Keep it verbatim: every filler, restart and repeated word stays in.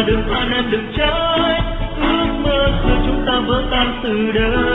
đừng than em đừng trái, ước mơ xưa chúng ta vỡ tan từ đây.